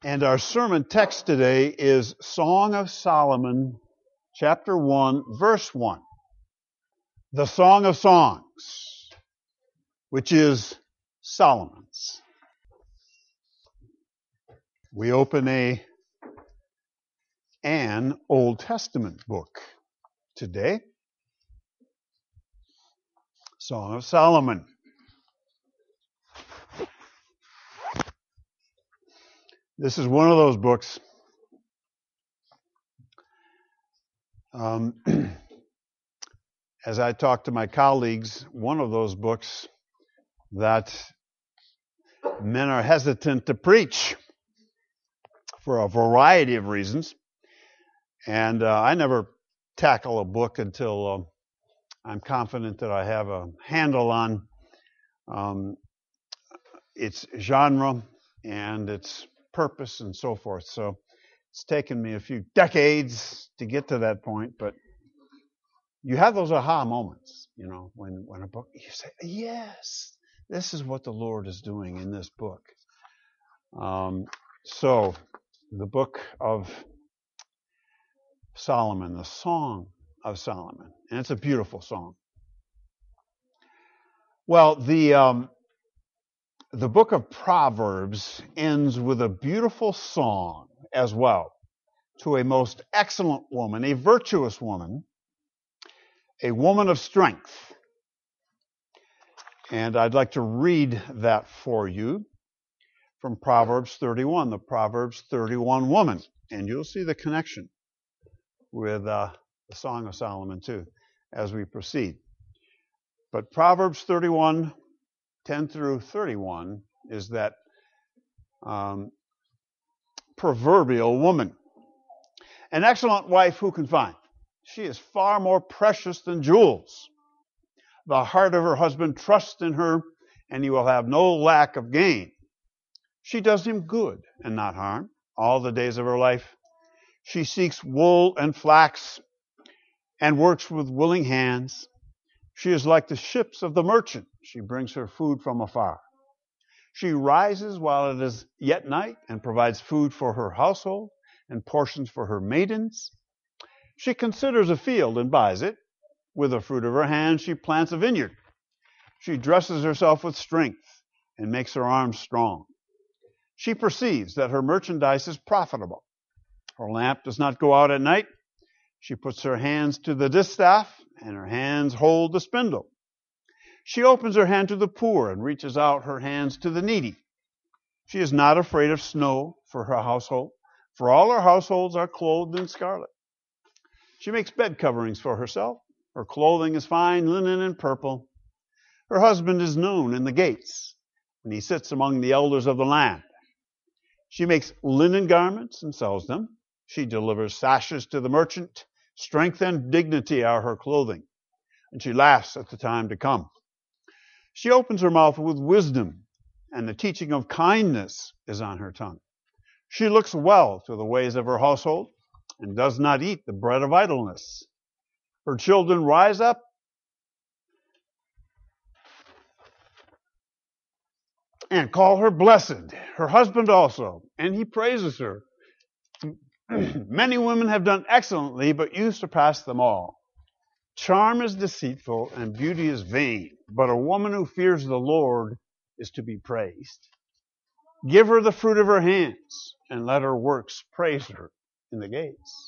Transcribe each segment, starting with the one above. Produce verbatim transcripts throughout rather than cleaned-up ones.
And our sermon text today is Song of Solomon, chapter one, verse one. The Song of Songs, which is Solomon's. We open a an Old Testament book today. Song of Solomon. This is one of those books um, as I talk to my colleagues, one of those books that men are hesitant to preach for a variety of reasons. And uh, I never tackle a book until uh, I'm confident that I have a handle on um, its genre and its purpose and so forth. So it's taken me a few decades to get to that point, but you have those aha moments, you know, when, when a book, you say, yes, this is what the Lord is doing in this book. Um, so the book of Solomon, the Song of Solomon, and it's a beautiful song. Well, the um, the book of Proverbs ends with a beautiful song as well to a most excellent woman, a virtuous woman, a woman of strength. And I'd like to read that for you from Proverbs thirty-one, the Proverbs thirty-one woman. And you'll see the connection with uh, the Song of Solomon too as we proceed. But Proverbs thirty-one, ten through thirty-one is that um, proverbial woman. An excellent wife who can find? She is far more precious than jewels. The heart of her husband trusts in her, and he will have no lack of gain. She does him good and not harm all the days of her life. She seeks wool and flax and works with willing hands. She is like the ships of the merchant. She brings her food from afar. She rises while it is yet night and provides food for her household and portions for her maidens. She considers a field and buys it. With the fruit of her hand, she plants a vineyard. She dresses herself with strength and makes her arms strong. She perceives that her merchandise is profitable. Her lamp does not go out at night. She puts her hands to the distaff, and her hands hold the spindle. She opens her hand to the poor and reaches out her hands to the needy. She is not afraid of snow for her household, for all her households are clothed in scarlet. She makes bed coverings for herself. Her clothing is fine linen and purple. Her husband is known in the gates, and he sits among the elders of the land. She makes linen garments and sells them. She delivers sashes to the merchant. Strength and dignity are her clothing, and she laughs at the time to come. She opens her mouth with wisdom, and the teaching of kindness is on her tongue. She looks well to the ways of her household and does not eat the bread of idleness. Her children rise up and call her blessed, her husband also, and he praises her. Many women have done excellently, but you surpass them all. Charm is deceitful and beauty is vain, but a woman who fears the Lord is to be praised. Give her the fruit of her hands, and let her works praise her in the gates.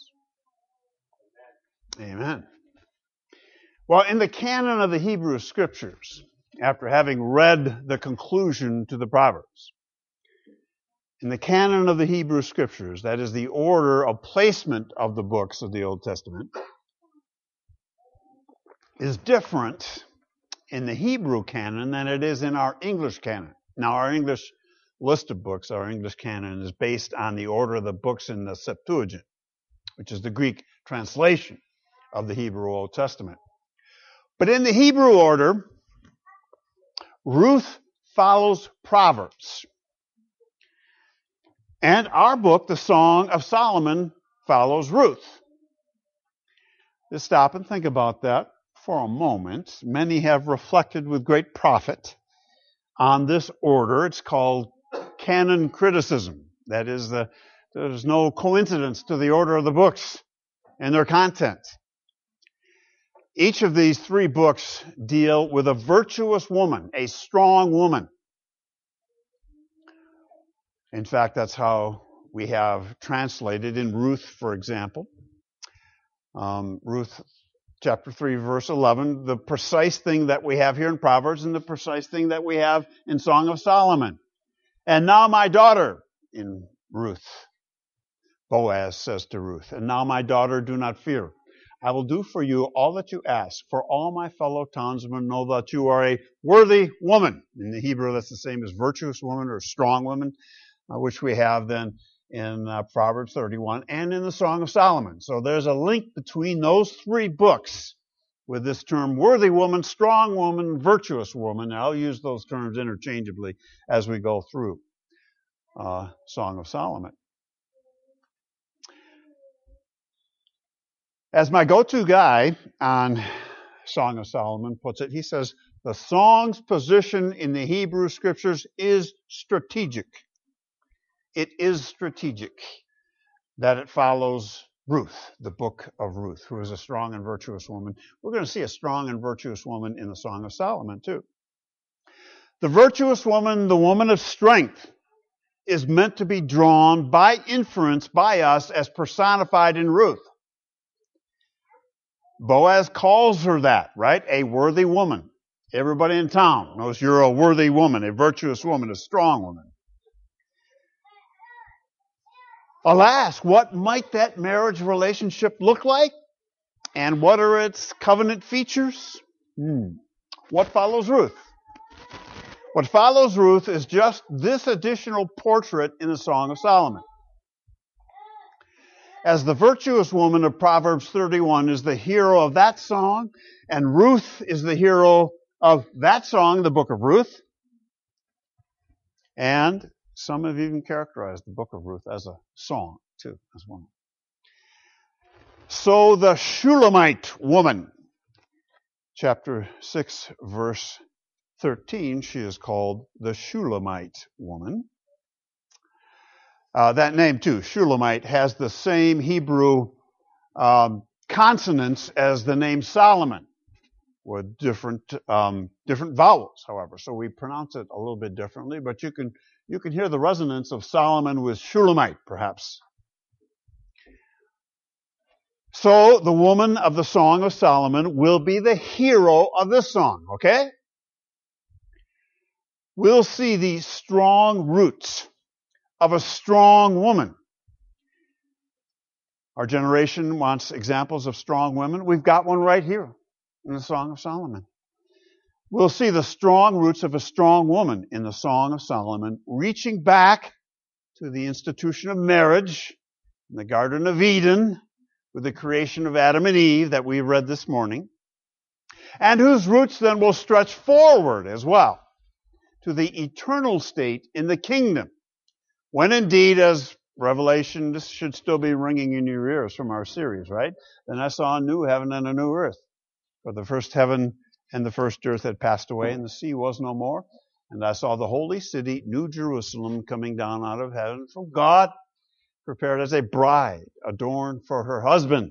Amen. Well, in the canon of the Hebrew Scriptures, after having read the conclusion to the Proverbs, in the canon of the Hebrew Scriptures, that is the order of placement of the books of the Old Testament, is different in the Hebrew canon than it is in our English canon. Now, our English list of books, our English canon, is based on the order of the books in the Septuagint, which is the Greek translation of the Hebrew Old Testament. But in the Hebrew order, Ruth follows Proverbs. And our book, the Song of Solomon, follows Ruth. Just stop and think about that for a moment. Many have reflected with great profit on this order. It's called canon criticism. That is, the, there's no coincidence to the order of the books and their content. Each of these three books deal with a virtuous woman, a strong woman. In fact, that's how we have translated in Ruth, for example. Um, Ruth chapter three, verse eleven, the precise thing that we have here in Proverbs and the precise thing that we have in Song of Solomon. And now my daughter, in Ruth, Boaz says to Ruth, and now my daughter, do not fear. I will do for you all that you ask, for all my fellow townsmen know that you are a worthy woman. In the Hebrew, that's the same as virtuous woman or strong woman, uh, which we have then in uh, Proverbs thirty-one and in the Song of Solomon. So there's a link between those three books with this term worthy woman, strong woman, virtuous woman. I'll use those terms interchangeably as we go through uh, Song of Solomon. As my go-to guy on Song of Solomon puts it, he says, the song's position in the Hebrew Scriptures is strategic. It is strategic that it follows Ruth, the book of Ruth, who is a strong and virtuous woman. We're going to see a strong and virtuous woman in the Song of Solomon, too. The virtuous woman, the woman of strength, is meant to be drawn by inference by us as personified in Ruth. Boaz calls her that, right? A worthy woman. Everybody in town knows you're a worthy woman, a virtuous woman, a strong woman. Alas, what might that marriage relationship look like? And what are its covenant features? Hmm. What follows Ruth? What follows Ruth is just this additional portrait in the Song of Solomon. As the virtuous woman of Proverbs thirty-one is the hero of that song, and Ruth is the hero of that song, the book of Ruth. And some have even characterized the book of Ruth as a song, too, as one. So the Shulamite woman, chapter six, verse thirteen, she is called the Shulamite woman. Uh, that name, too, Shulamite, has the same Hebrew um, consonants as the name Solomon, with different um, different vowels, however. So we pronounce it a little bit differently, but you can you can hear the resonance of Solomon with Shulamite, perhaps. So the woman of the Song of Solomon will be the hero of this song, okay? We'll see the strong roots of a strong woman. Our generation wants examples of strong women. We've got one right here in the Song of Solomon. We'll see the strong roots of a strong woman in the Song of Solomon, reaching back to the institution of marriage in the Garden of Eden with the creation of Adam and Eve that we read this morning, and whose roots then will stretch forward as well to the eternal state in the kingdom, when indeed, as Revelation, this should still be ringing in your ears from our series, right? Then I saw a new heaven and a new earth. For the first heaven and the first earth had passed away, and the sea was no more. And I saw the holy city, New Jerusalem, coming down out of heaven from God, prepared as a bride, adorned for her husband.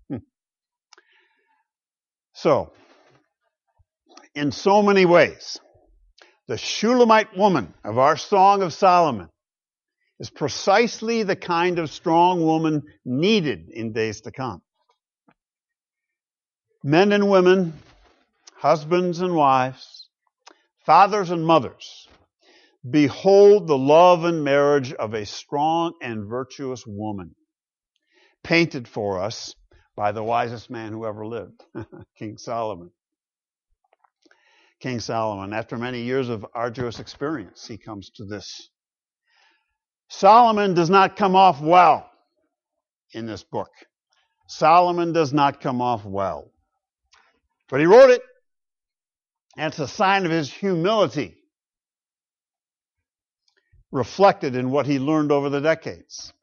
So, in so many ways, the Shulamite woman of our Song of Solomon is precisely the kind of strong woman needed in days to come. Men and women, husbands and wives, fathers and mothers, behold the love and marriage of a strong and virtuous woman, painted for us by the wisest man who ever lived, King Solomon. King Solomon, after many years of arduous experience, he comes to this. Solomon does not come off well in this book. Solomon does not come off well. But he wrote it, and it's a sign of his humility, reflected in what he learned over the decades.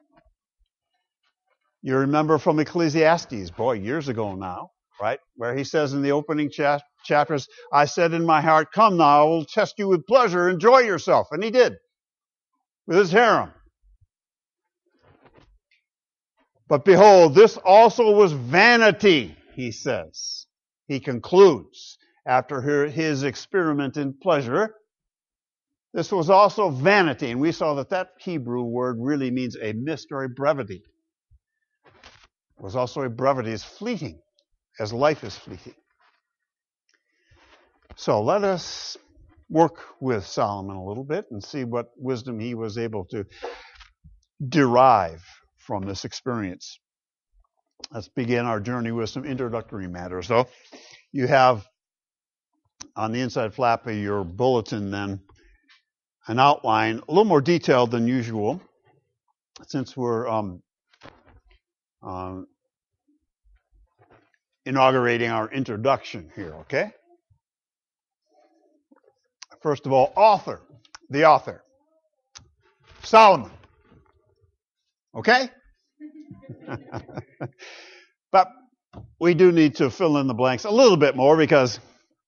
You remember from Ecclesiastes, boy, years ago now, right? Where he says in the opening cha- chapters, I said in my heart, come now, I will test you with pleasure, enjoy yourself. And he did, with his harem. But behold, this also was vanity, he says. He concludes after his experiment in pleasure. This was also vanity, and we saw that that Hebrew word really means a mist or a brevity. It was also a brevity, as fleeting, as life is fleeting. So let us work with Solomon a little bit and see what wisdom he was able to derive from this experience. Let's begin our journey with some introductory matters, though. You have on the inside flap of your bulletin then an outline, a little more detailed than usual, since we're um, um, inaugurating our introduction here, okay? First of all, author, the author, Solomon, okay? But we do need to fill in the blanks a little bit more because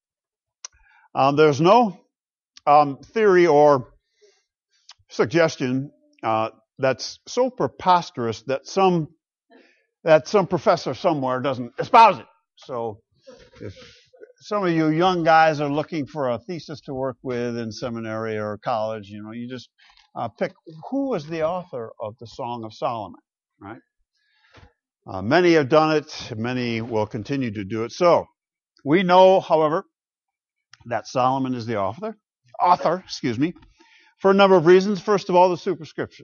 um, there's no um, theory or suggestion uh, that's so preposterous that some that some professor somewhere doesn't espouse it. So if some of you young guys are looking for a thesis to work with in seminary or college, you know, you just uh, pick who is the author of the Song of Solomon, right? Uh, many have done it. Many will continue to do it. So we know, however, that Solomon is the author, author, excuse me, for a number of reasons. First of all, the superscription.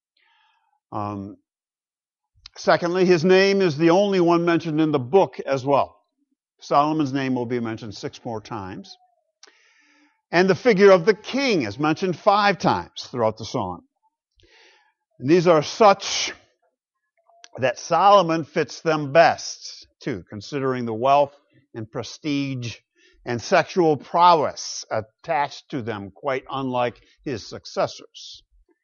Um, secondly, his name is the only one mentioned in the book as well. Solomon's name will be mentioned six more times. And the figure of the king is mentioned five times throughout the song. And these are such that Solomon fits them best, too, considering the wealth and prestige and sexual prowess attached to them, quite unlike his successors.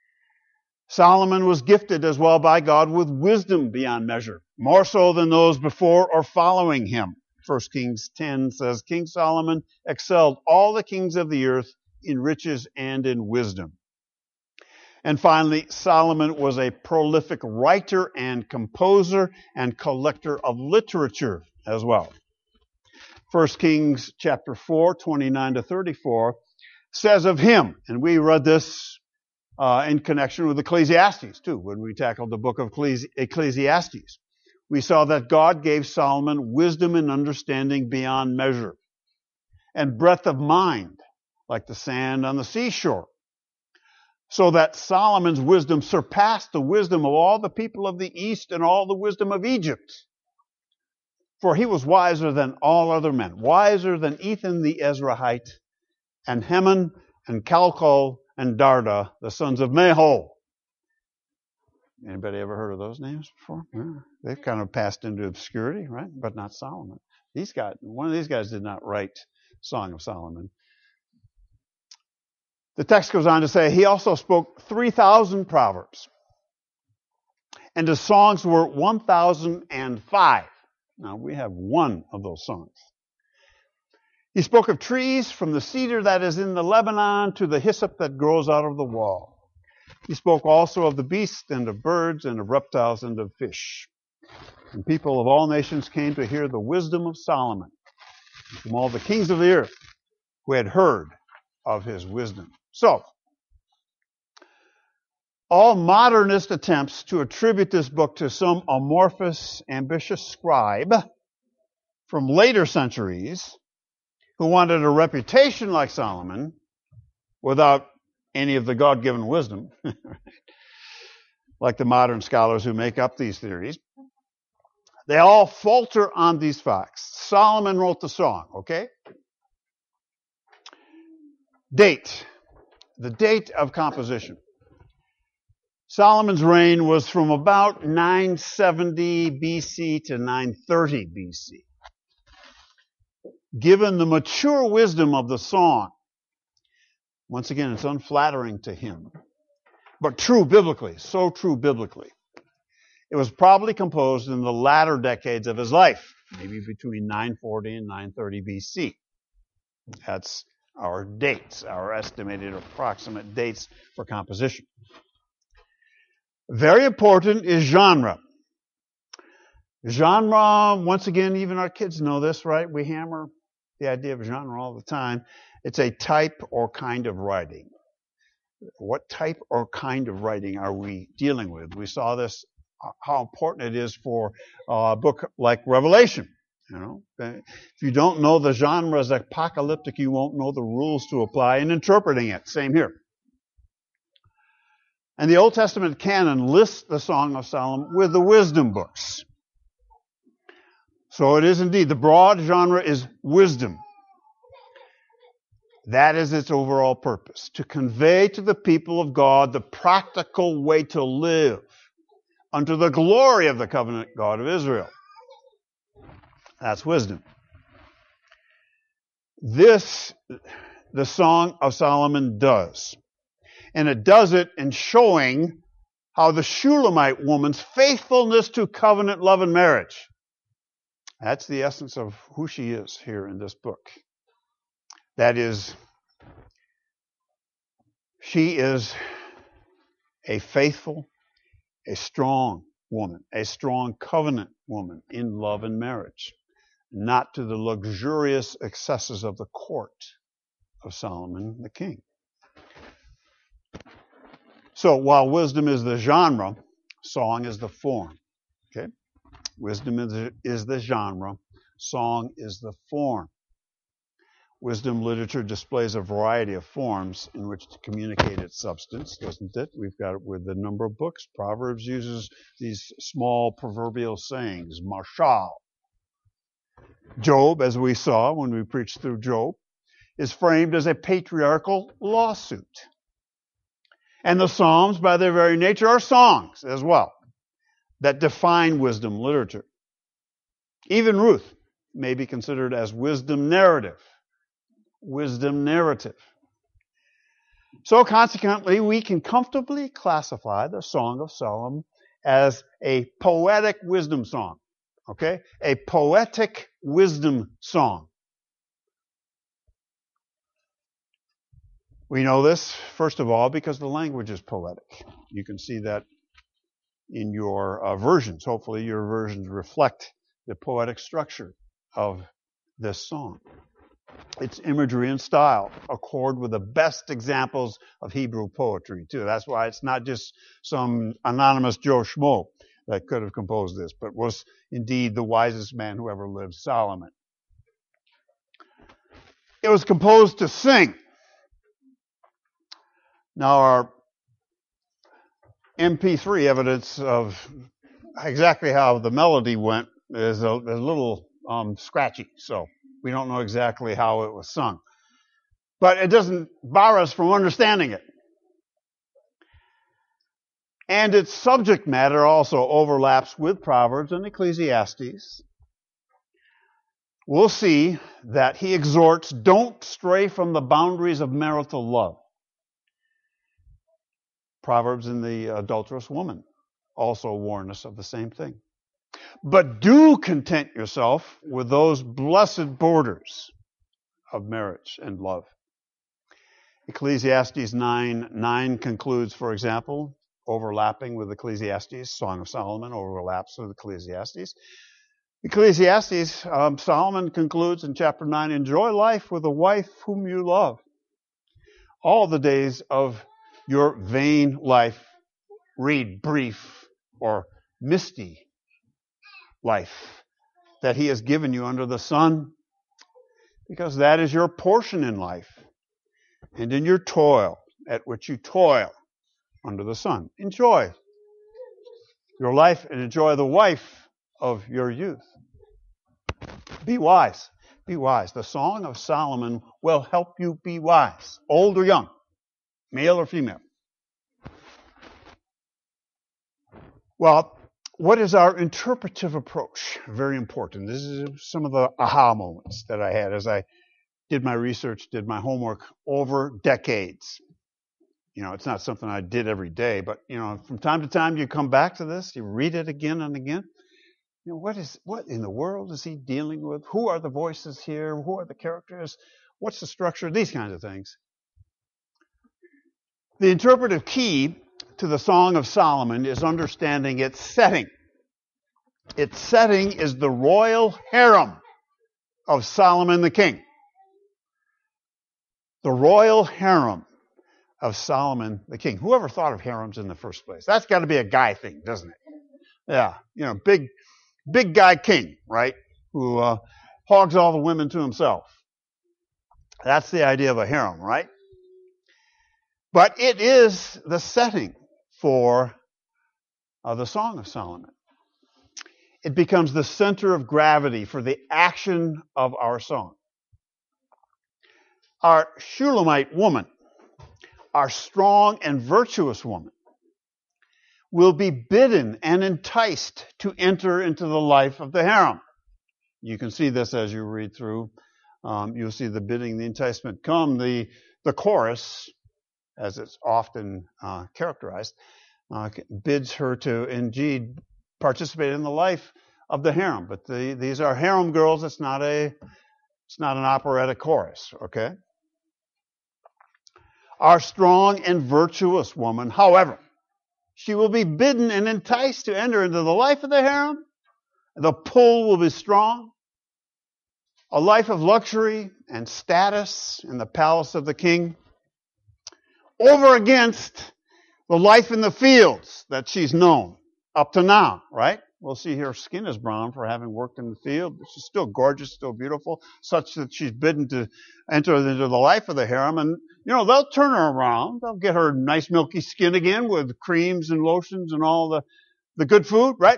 Solomon was gifted as well by God with wisdom beyond measure, more so than those before or following him. First Kings ten says, King Solomon excelled all the kings of the earth in riches and in wisdom. And finally, Solomon was a prolific writer and composer and collector of literature as well. First Kings chapter four, twenty-nine to thirty-four says of him, and we read this uh, in connection with Ecclesiastes too, when we tackled the book of Ecclesiastes. We saw that God gave Solomon wisdom and understanding beyond measure, and breadth of mind, like the sand on the seashore, so that Solomon's wisdom surpassed the wisdom of all the people of the East and all the wisdom of Egypt. For he was wiser than all other men, wiser than Ethan the Ezrahite, and Heman, and Calcol, and Darda, the sons of Mahol. Anybody ever heard of those names before? Yeah. They've kind of passed into obscurity, right? But not Solomon. These guys, one of these guys did not write Song of Solomon. The text goes on to say he also spoke three thousand proverbs. And his songs were one thousand five. Now, we have one of those songs. He spoke of trees, from the cedar that is in the Lebanon to the hyssop that grows out of the wall. He spoke also of the beasts and of birds and of reptiles and of fish. And people of all nations came to hear the wisdom of Solomon from all the kings of the earth who had heard of his wisdom. So, all modernist attempts to attribute this book to some amorphous, ambitious scribe from later centuries who wanted a reputation like Solomon without any of the God-given wisdom, like the modern scholars who make up these theories, they all falter on these facts. Solomon wrote the song, okay? Date. The date of composition. Solomon's reign was from about nine seventy B C to nine thirty B C. Given the mature wisdom of the song, once again, it's unflattering to him, but true biblically, so true biblically. It was probably composed in the latter decades of his life, maybe between nine forty and nine thirty B C. That's our dates, our estimated approximate dates for composition. Very important is genre. Genre, once again, even our kids know this, right? We hammer the idea of genre all the time. It's a type or kind of writing. What type or kind of writing are we dealing with? We saw this, how important it is for a book like Revelation. You know, if you don't know the genre is apocalyptic, you won't know the rules to apply in interpreting it. Same here. And the Old Testament canon lists the Song of Solomon with the wisdom books. So it is indeed, the broad genre is wisdom. That is its overall purpose, to convey to the people of God the practical way to live unto the glory of the covenant God of Israel. That's wisdom. This, the Song of Solomon does. And it does it in showing how the Shulamite woman's faithfulness to covenant love and marriage. That's the essence of who she is here in this book. That is, she is a faithful, a strong woman, a strong covenant woman in love and marriage, not to the luxurious excesses of the court of Solomon the king. So while wisdom is the genre, song is the form. Okay? Wisdom is the, is the genre, song is the form. Wisdom literature displays a variety of forms in which to communicate its substance, doesn't it? We've got it with a number of books. Proverbs uses these small proverbial sayings, mashal. Job, as we saw when we preached through Job, is framed as a patriarchal lawsuit. And the Psalms, by their very nature, are songs as well that define wisdom literature. Even Ruth may be considered as wisdom narrative. Wisdom narrative. So consequently, we can comfortably classify the Song of Solomon as a poetic wisdom song. Okay? A poetic wisdom song. We know this, first of all, because the language is poetic. You can see that in your uh, versions. Hopefully your versions reflect the poetic structure of this song. Its imagery and style accord with the best examples of Hebrew poetry, too. That's why it's not just some anonymous Joe Schmo that could have composed this, but was indeed the wisest man who ever lived, Solomon. It was composed to sing. Now, our M P three evidence of exactly how the melody went is a, a little um, scratchy, so we don't know exactly how it was sung. But it doesn't bar us from understanding it. And its subject matter also overlaps with Proverbs and Ecclesiastes. We'll see that he exhorts, don't stray from the boundaries of marital love. Proverbs and the adulterous woman also warn us of the same thing. But do content yourself with those blessed borders of marriage and love. Ecclesiastes nine nine concludes, for example, overlapping with Ecclesiastes. Song of Solomon overlaps with Ecclesiastes. Ecclesiastes, um, Solomon concludes in chapter nine, enjoy life with a wife whom you love. All the days of your vain life, read brief or misty life that he has given you under the sun, because that is your portion in life and in your toil at which you toil under the sun. Enjoy your life and enjoy the wife of your youth. Be wise. Be wise. The Song of Solomon will help you be wise, old or young, male or female. Well, what is our interpretive approach? Very important. This is some of the aha moments that I had as I did my research, did my homework over decades. You know, it's not something I did every day, but, you know, from time to time you come back to this, you read it again and again. You know, what is, what in the world is he dealing with? Who are the voices here? Who are the characters? What's the structure? These kinds of things. The interpretive key to the Song of Solomon is understanding its setting. Its setting is the royal harem of Solomon the king. The royal harem of Solomon the king. Whoever thought of harems in the first place? That's got to be a guy thing, doesn't it? Yeah, you know, big, big guy king, right? Who uh, hogs all the women to himself. That's the idea of a harem, right? But it is the setting for uh, the Song of Solomon. It becomes the center of gravity for the action of our song. Our Shulamite woman, our strong and virtuous woman, will be bidden and enticed to enter into the life of the harem. You can see this as you read through. Um, you'll see the bidding, the enticement come. The, the chorus, as it's often uh, characterized, uh, bids her to indeed participate in the life of the harem. But the, these are harem girls. It's not a, it's not an operatic chorus, okay? Our strong and virtuous woman, however, she will be bidden and enticed to enter into the life of the harem. The pull will be strong. A life of luxury and status in the palace of the king, over against the life in the fields that she's known up to now, right? We'll see her skin is brown for having worked in the field, but she's still gorgeous, still beautiful, such that she's bidden to enter into the life of the harem. And, you know, they'll turn her around. They'll get her nice milky skin again with creams and lotions and all the, the good food, right?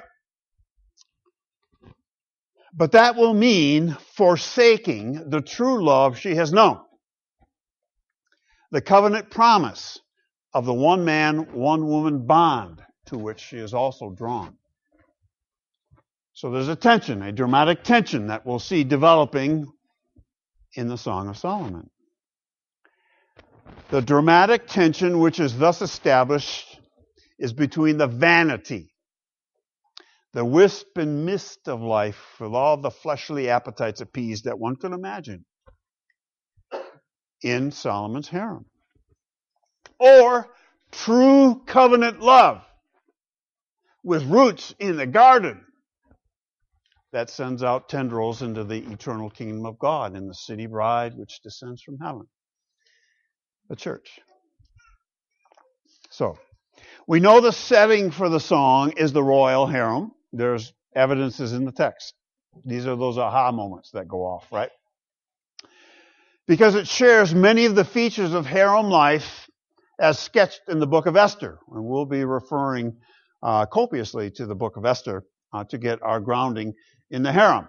But that will mean forsaking the true love she has known. The covenant promise of the one man, one woman bond to which she is also drawn. So there's a tension, a dramatic tension that we'll see developing in the Song of Solomon. The dramatic tension which is thus established is between the vanity, the wisp and mist of life with all the fleshly appetites appeased that one could imagine in Solomon's harem, or true covenant love with roots in the garden that sends out tendrils into the eternal kingdom of God in the city bride which descends from heaven, the church. So, we know the setting for the song is the royal harem. There's evidences in the text. These are those aha moments that go off, right? Because it shares many of the features of harem life as sketched in the book of Esther. And we'll be referring uh, copiously to the book of Esther uh, to get our grounding in the harem.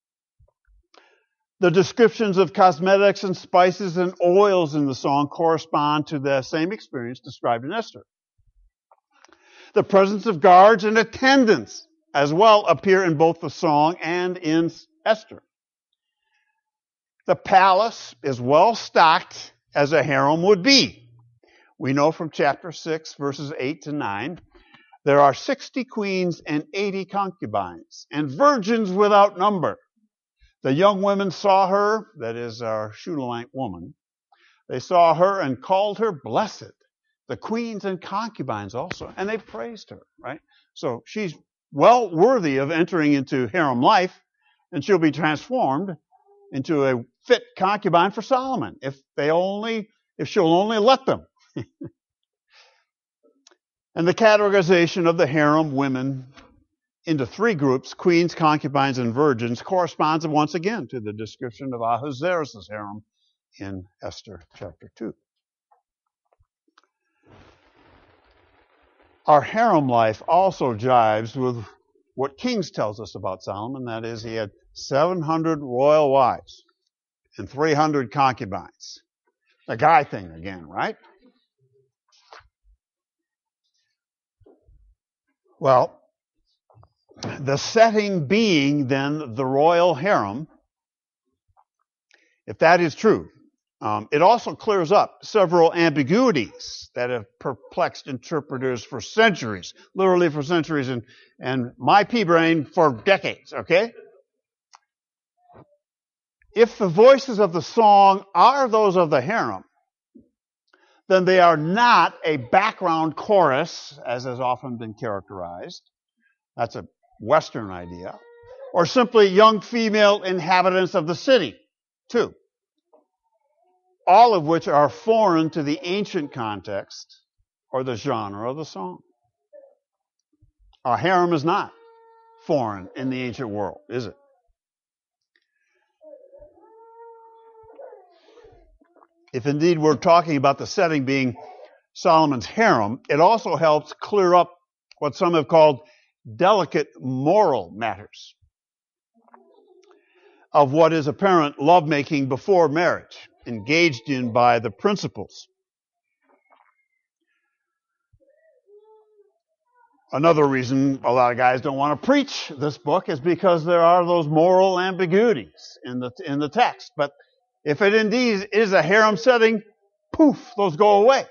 The descriptions of cosmetics and spices and oils in the song correspond to the same experience described in Esther. The presence of guards and attendants as well appear in both the song and in Esther. The palace is well stocked as a harem would be. We know from chapter six, verses eight to nine, there are sixty queens and eighty concubines, and virgins without number. The young women saw her, that is our Shulamite woman, they saw her and called her blessed. The queens and concubines also, and they praised her, right? So she's well worthy of entering into harem life, and she'll be transformed into a fit concubine for Solomon if they only, if she'll only let them. And the categorization of the harem women into three groups, queens, concubines, and virgins, corresponds once again to the description of Ahasuerus' harem in Esther chapter two. Our harem life also jives with what Kings tells us about Solomon. That is, he had seven hundred royal wives and three hundred concubines. A guy thing again, right? Well, the setting being then the royal harem, if that is true, um, it also clears up several ambiguities that have perplexed interpreters for centuries, literally for centuries, and, and my pea brain for decades, okay? If the voices of the song are those of the harem, then they are not a background chorus, as has often been characterized. That's a Western idea, or simply young female inhabitants of the city, too. All of which are foreign to the ancient context or the genre of the song. A harem is not foreign in the ancient world, is it? If indeed we're talking about the setting being Solomon's harem, it also helps clear up what some have called delicate moral matters of what is apparent lovemaking before marriage, engaged in by the principals. Another reason a lot of guys don't want to preach this book is because there are those moral ambiguities in the in the text. But if it indeed is a harem setting, poof, those go away.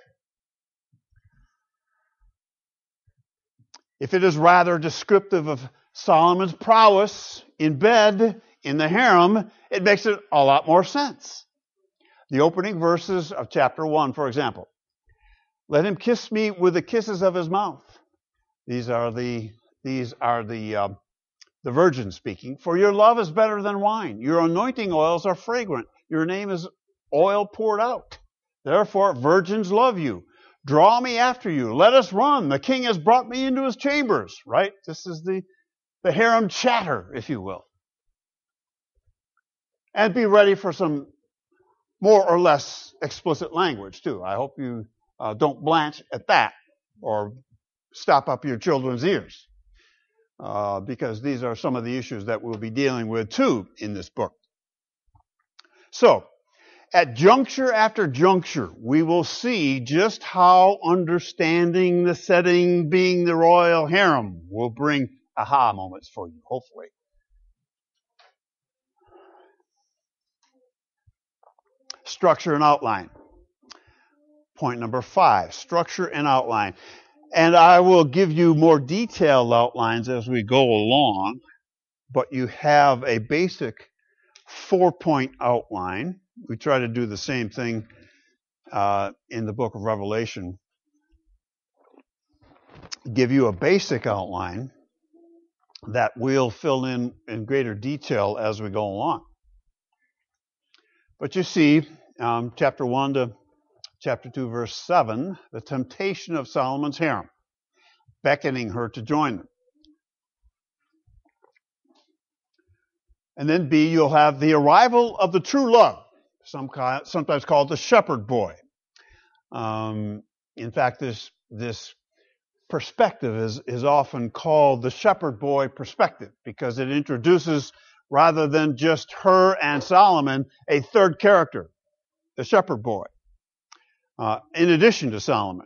If it is rather descriptive of Solomon's prowess in bed, in the harem, it makes it a lot more sense. The opening verses of chapter one, for example. Let him kiss me with the kisses of his mouth. These are the these are the uh, the virgin speaking. For your love is better than wine. Your anointing oils are fragrant. Your name is oil poured out. Therefore, virgins love you. Draw me after you. Let us run. The king has brought me into his chambers. Right? This is the the harem chatter, if you will. And be ready for some more or less explicit language, too. I hope you uh, don't blanch at that or stop up your children's ears, uh, because these are some of the issues that we'll be dealing with, too, in this book. So, at juncture after juncture, we will see just how understanding the setting being the royal harem will bring aha moments for you, hopefully. Structure and outline. Point number five, structure and outline. And I will give you more detailed outlines as we go along, but you have a basic four-point outline. We try to do the same thing uh, in the book of Revelation. Give you a basic outline that we'll fill in in greater detail as we go along. But you see, um, chapter one to chapter two, verse seven, the temptation of Solomon's harem, beckoning her to join them. And then B, you'll have the arrival of the true love, some kind, sometimes called the shepherd boy. Um, in fact, this this perspective is, is often called the shepherd boy perspective because it introduces, rather than just her and Solomon, a third character, the shepherd boy, uh, in addition to Solomon.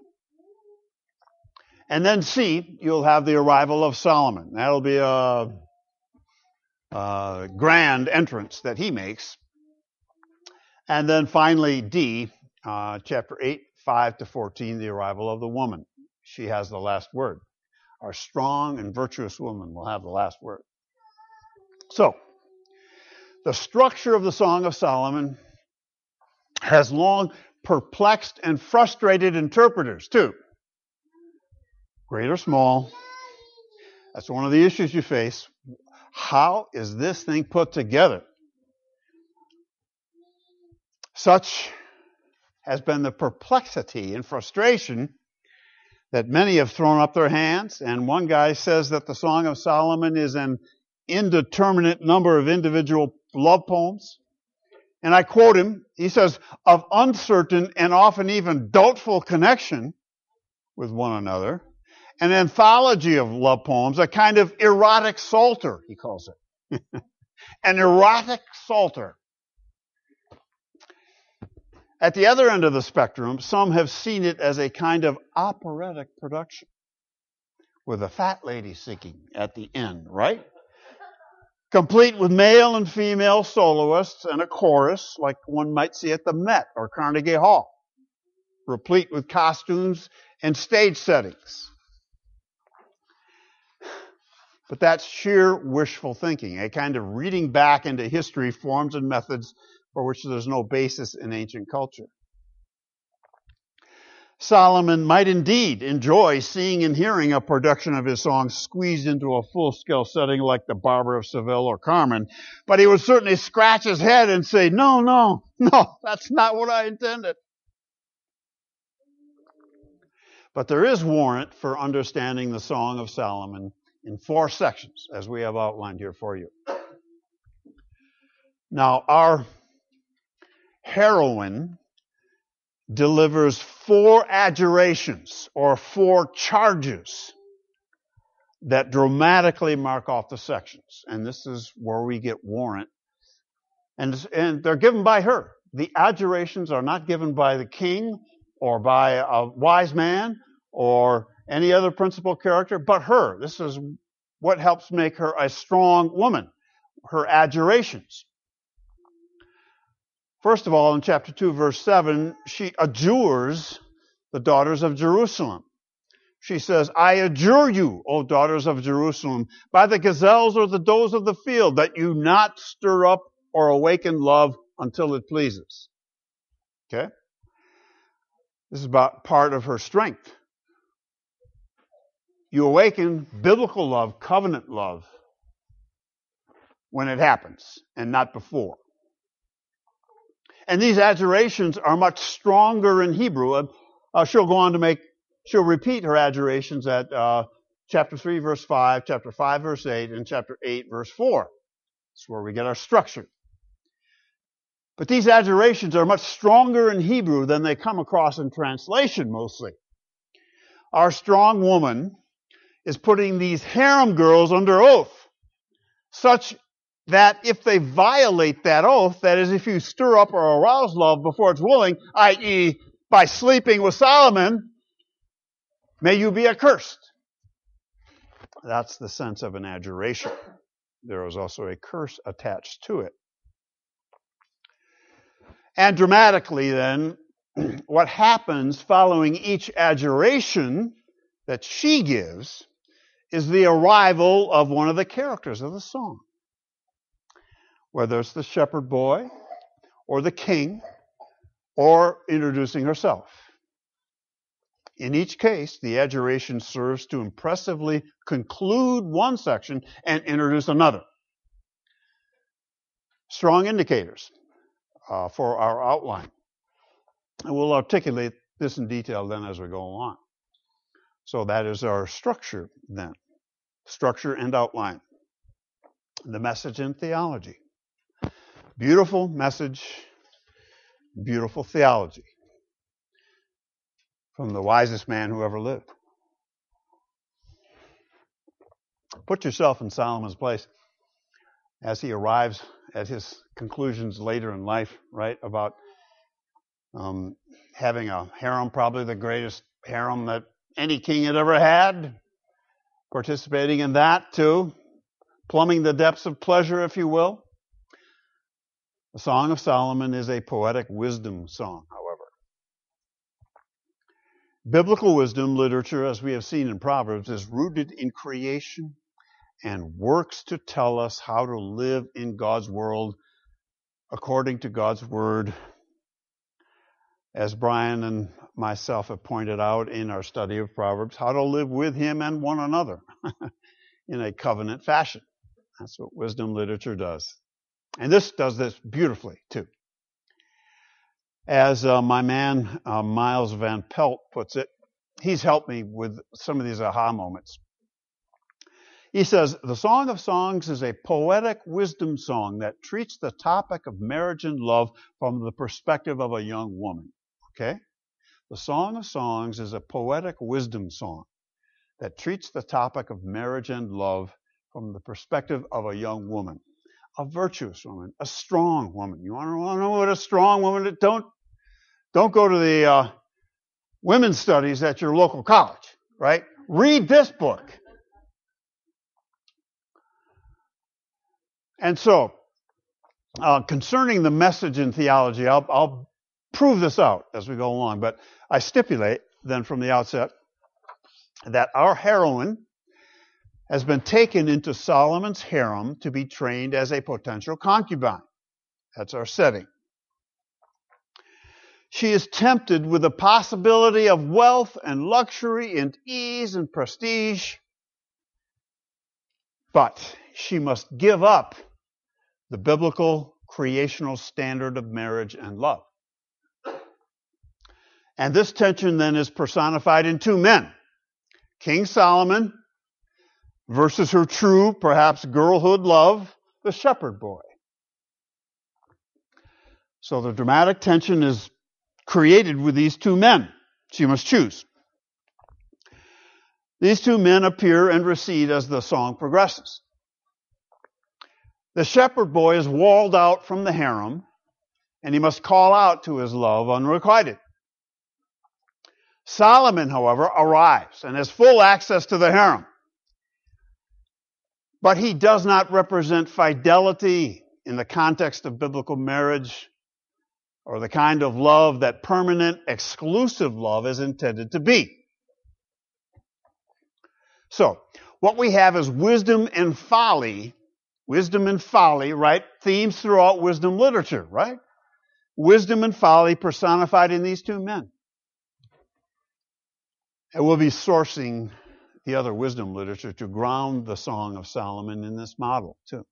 And then C, you'll have the arrival of Solomon. That'll be a, a grand entrance that he makes. And then finally D, uh, chapter eight, five to fourteen, the arrival of the woman. She has the last word. Our strong and virtuous woman will have the last word. So, the structure of the Song of Solomon has long perplexed and frustrated interpreters, too. Great or small. That's one of the issues you face. How is this thing put together? Such has been the perplexity and frustration that many have thrown up their hands. And one guy says that the Song of Solomon is an indeterminate number of individual love poems. And I quote him, he says, of uncertain and often even doubtful connection with one another. An anthology of love poems, a kind of erotic psalter, he calls it. An erotic psalter. At the other end of the spectrum, some have seen it as a kind of operatic production with a fat lady singing at the end, right? Complete with male and female soloists and a chorus like one might see at the Met or Carnegie Hall, replete with costumes and stage settings. But that's sheer wishful thinking, a kind of reading back into history, forms and methods for which there's no basis in ancient culture. Solomon might indeed enjoy seeing and hearing a production of his songs squeezed into a full-scale setting like The Barber of Seville or Carmen, but he would certainly scratch his head and say, no, no, no, that's not what I intended. But there is warrant for understanding the Song of Solomon in four sections, as we have outlined here for you. Now, our heroine delivers four adjurations or four charges that dramatically mark off the sections. And this is where we get warrant. And, and they're given by her. The adjurations are not given by the king or by a wise man or any other principal character, but her. This is what helps make her a strong woman, her adjurations. First of all, in chapter two, verse seven, she adjures the daughters of Jerusalem. She says, I adjure you, O daughters of Jerusalem, by the gazelles or the does of the field, that you not stir up or awaken love until it pleases. Okay? This is about part of her strength. You awaken biblical love, covenant love, when it happens, and not before. And these adjurations are much stronger in Hebrew. Uh, she'll go on to make, she'll repeat her adjurations at uh, chapter three, verse five, chapter five, verse eight, and chapter eight, verse four. That's where we get our structure. But these adjurations are much stronger in Hebrew than they come across in translation mostly. Our strong woman is putting these harem girls under oath, such that if they violate that oath, that is, if you stir up or arouse love before it's willing, that is, by sleeping with Solomon, may you be accursed. That's the sense of an adjuration. There is also a curse attached to it. And dramatically then, what happens following each adjuration that she gives is the arrival of one of the characters of the song. Whether it's the shepherd boy, or the king, or introducing herself. In each case, the adjuration serves to impressively conclude one section and introduce another. Strong indicators uh, for our outline. And we'll articulate this in detail then as we go along. So that is our structure then. Structure and outline. The message and theology. Beautiful message, beautiful theology from the wisest man who ever lived. Put yourself in Solomon's place as he arrives at his conclusions later in life, right, about um, having a harem, probably the greatest harem that any king had ever had, participating in that too, plumbing the depths of pleasure, if you will. The Song of Solomon is a poetic wisdom song, however. Biblical wisdom literature, as we have seen in Proverbs, is rooted in creation and works to tell us how to live in God's world according to God's word, as Brian and myself have pointed out in our study of Proverbs, how to live with him and one another in a covenant fashion. That's what wisdom literature does. And this does this beautifully, too. As uh, my man uh, Miles Van Pelt puts it, he's helped me with some of these aha moments. He says, the Song of Songs is a poetic wisdom song that treats the topic of marriage and love from the perspective of a young woman. Okay? The Song of Songs is a poetic wisdom song that treats the topic of marriage and love from the perspective of a young woman. A virtuous woman, a strong woman. You want to know what a strong woman is? Don't, don't go to the uh, women's studies at your local college, right? Read this book. And so, uh, concerning the message in theology, I'll, I'll prove this out as we go along, but I stipulate then from the outset that our heroine has been taken into Solomon's harem to be trained as a potential concubine. That's our setting. She is tempted with the possibility of wealth and luxury and ease and prestige. But she must give up the biblical creational standard of marriage and love. And this tension then is personified in two men. King Solomon versus her true, perhaps girlhood love, the shepherd boy. So the dramatic tension is created with these two men. She must choose. These two men appear and recede as the song progresses. The shepherd boy is walled out from the harem, and he must call out to his love unrequited. Solomon, however, arrives and has full access to the harem. But he does not represent fidelity in the context of biblical marriage or the kind of love that permanent, exclusive love is intended to be. So, what we have is wisdom and folly. Wisdom and folly, right? Themes throughout wisdom literature, right? Wisdom and folly personified in these two men. And we'll be sourcing the other wisdom literature to ground the Song of Solomon in this model, too.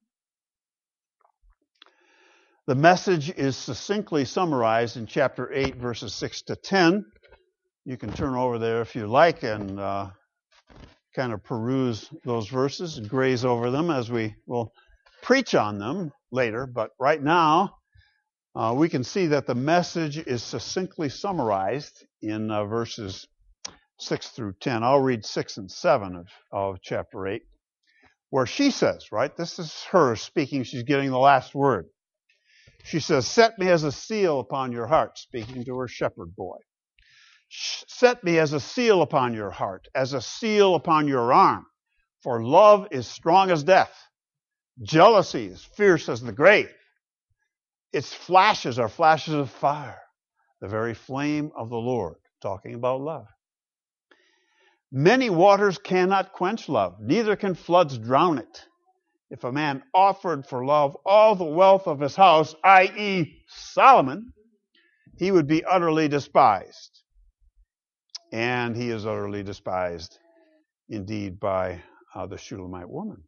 The message is succinctly summarized in chapter eight, verses six to ten. You can turn over there if you like and uh, kind of peruse those verses and graze over them as we will preach on them later. But right now, uh, we can see that the message is succinctly summarized in uh, verses six through ten. I'll read six and seven of, of chapter eight, where she says, right, this is her speaking, she's getting the last word. She says, set me as a seal upon your heart, speaking to her shepherd boy. Set me as a seal upon your heart, as a seal upon your arm, for love is strong as death. Jealousy is fierce as the grave. Its flashes are flashes of fire, the very flame of the Lord, talking about love. Many waters cannot quench love, neither can floods drown it. If a man offered for love all the wealth of his house, that is. Solomon, he would be utterly despised. And he is utterly despised indeed by uh, the Shulamite woman.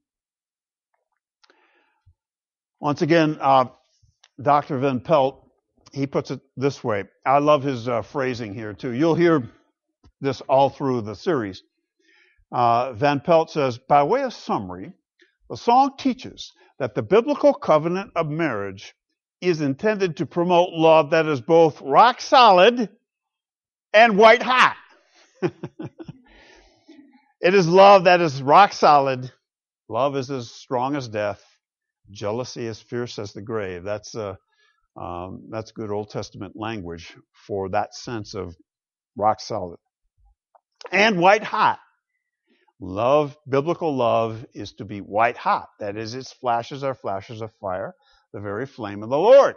Once again, uh, Doctor Van Pelt, he puts it this way. I love his uh, phrasing here too. You'll hear this all through the series. Uh, Van Pelt says, by way of summary, the song teaches that the biblical covenant of marriage is intended to promote love that is both rock solid and white hot. It is love that is rock solid. Love is as strong as death. Jealousy as fierce as the grave. That's uh, um, that's good Old Testament language for that sense of rock solid. And white hot. Love, biblical love, is to be white hot. That is, its flashes are flashes of fire, the very flame of the Lord.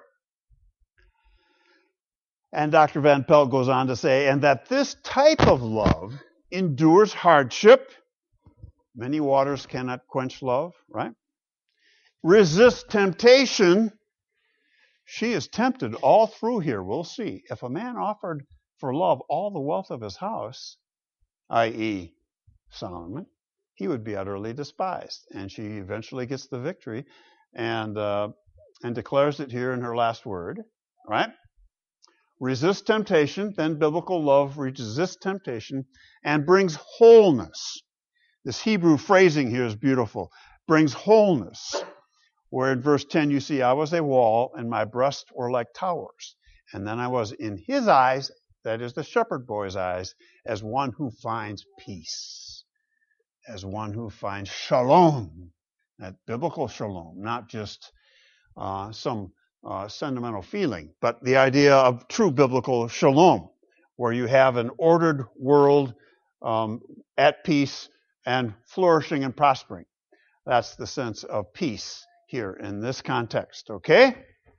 And Doctor Van Pelt goes on to say, and that this type of love endures hardship. Many waters cannot quench love, right? Resist temptation. She is tempted all through here. We'll see. If a man offered for love all the wealth of his house, that is. Solomon, he would be utterly despised. And she eventually gets the victory and uh, and declares it here in her last word, right? Resist temptation, then biblical love resists temptation and brings wholeness. This Hebrew phrasing here is beautiful. Brings wholeness. Where in verse ten you see, I was a wall and my breasts were like towers. And then I was in his eyes, that is the shepherd boy's eyes, as one who finds peace. As one who finds shalom, that biblical shalom, not just uh, some uh, sentimental feeling, but the idea of true biblical shalom, where you have an ordered world um, at peace and flourishing and prospering. That's the sense of peace here in this context, okay?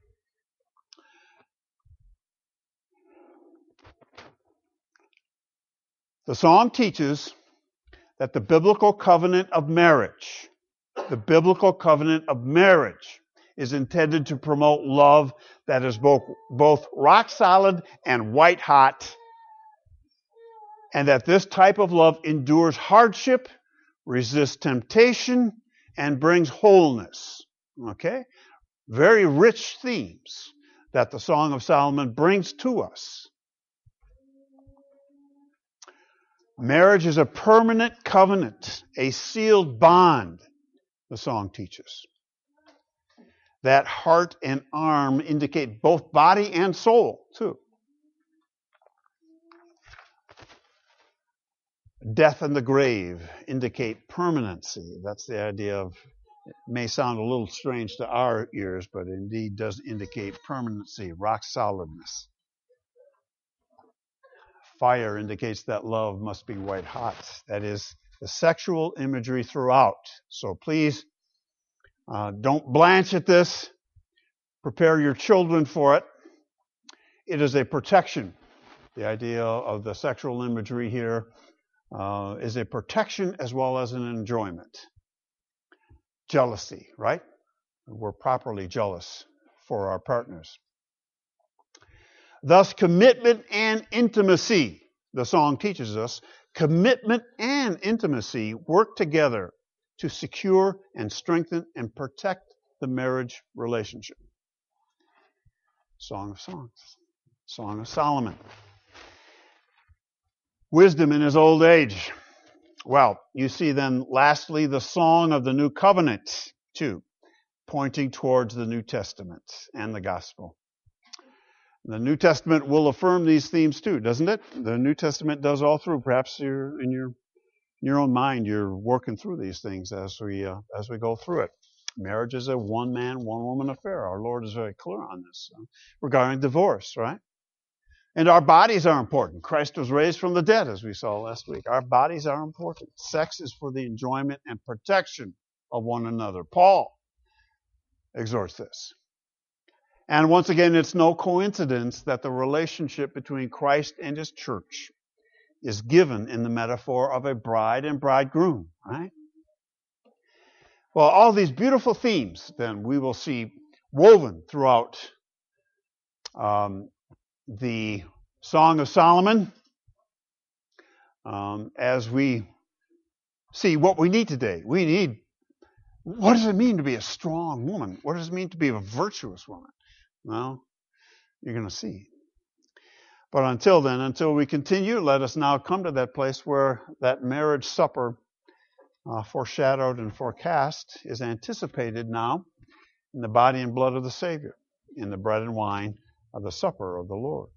The song teaches that the biblical covenant of marriage, the biblical covenant of marriage is intended to promote love that is both, both rock solid and white hot, and that this type of love endures hardship, resists temptation, and brings wholeness. Okay? Very rich themes that the Song of Solomon brings to us. Marriage is a permanent covenant, a sealed bond, the song teaches. That heart and arm indicate both body and soul, too. Death and the grave indicate permanency. That's the idea of, it may sound a little strange to our ears, but indeed does indicate permanency, rock solidness. Fire indicates that love must be white hot. That is the sexual imagery throughout. So please, uh, don't blanch at this. Prepare your children for it. It is a protection. The idea of the sexual imagery here uh, is a protection as well as an enjoyment. Jealousy, right? We're properly jealous for our partners. Thus, commitment and intimacy, the song teaches us, commitment and intimacy work together to secure and strengthen and protect the marriage relationship. Song of Songs, Song of Solomon. Wisdom in his old age. Well, you see then, lastly, the Song of the New Covenant, too, pointing towards the New Testament and the Gospel. The New Testament will affirm these themes too, doesn't it? The New Testament does all through. Perhaps you're in your in your own mind, you're working through these things as we uh, as we go through it. Marriage is a one-man, one-woman affair. Our Lord is very clear on this uh, regarding divorce, right? And our bodies are important. Christ was raised from the dead, as we saw last week. Our bodies are important. Sex is for the enjoyment and protection of one another. Paul exhorts this. And once again, it's no coincidence that the relationship between Christ and his church is given in the metaphor of a bride and bridegroom, right? Well, all these beautiful themes, then, we will see woven throughout um, the Song of Solomon um, as we see what we need today. We need, what does it mean to be a strong woman? What does it mean to be a virtuous woman? Well, you're going to see. But until then, until we continue, let us now come to that place where that marriage supper uh, foreshadowed and forecast is anticipated now in the body and blood of the Savior, in the bread and wine of the supper of the Lord.